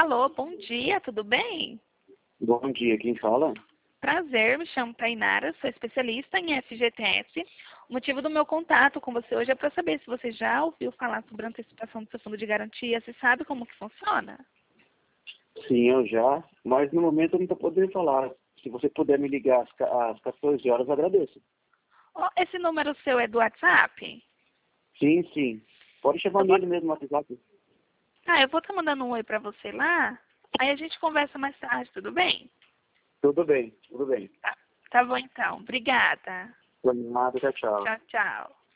Alô, bom dia, tudo bem? Bom dia, quem fala? Prazer, me chamo Tainara, sou especialista em FGTS. O motivo do meu contato com você hoje é para saber se você já ouviu falar sobre a antecipação do seu fundo de garantia, você sabe como que funciona? Sim, eu já, mas no momento eu não estou podendo falar. Se você puder me ligar às 14 horas, eu agradeço. Oh, esse número seu é do WhatsApp? Sim, sim. Pode chamar Eu vou, nele mesmo no WhatsApp. eu vou estar mandando um oi para você lá, aí a gente conversa mais tarde, tudo bem? Tudo bem, tudo bem. Tá bom então, obrigada. Por nada, tchau, tchau. Tchau, tchau.